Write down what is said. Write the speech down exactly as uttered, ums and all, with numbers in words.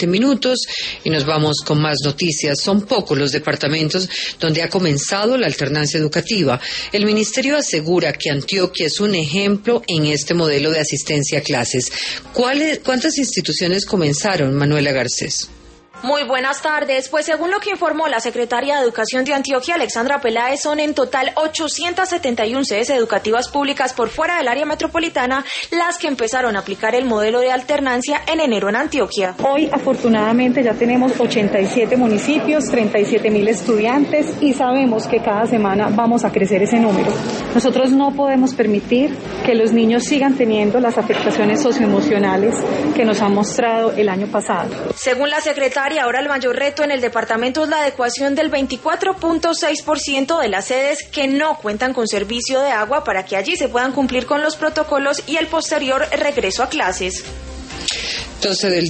veinte minutos y nos vamos con más noticias. Son pocos los departamentos donde ha comenzado la alternancia educativa. El ministerio asegura que Antioquia es un ejemplo en este modelo de asistencia a clases. ¿Cuáles, cuántas instituciones comenzaron, Manuela Garcés? Muy buenas tardes. Pues según lo que informó la secretaria de Educación de Antioquia, Alexandra Peláez, son en total ochocientas setenta y una sedes educativas públicas por fuera del área metropolitana las que empezaron a aplicar el modelo de alternancia en enero en Antioquia. Hoy, afortunadamente, ya tenemos ochenta y siete municipios, treinta y siete mil estudiantes y sabemos que cada semana vamos a crecer ese número. Nosotros no podemos permitir que los niños sigan teniendo las afectaciones socioemocionales que nos han mostrado el año pasado. Según la secretaria, ahora el mayor reto en el departamento es la adecuación del veinticuatro punto seis por ciento de las sedes que no cuentan con servicio de agua para que allí se puedan cumplir con los protocolos y el posterior regreso a clases. Entonces, del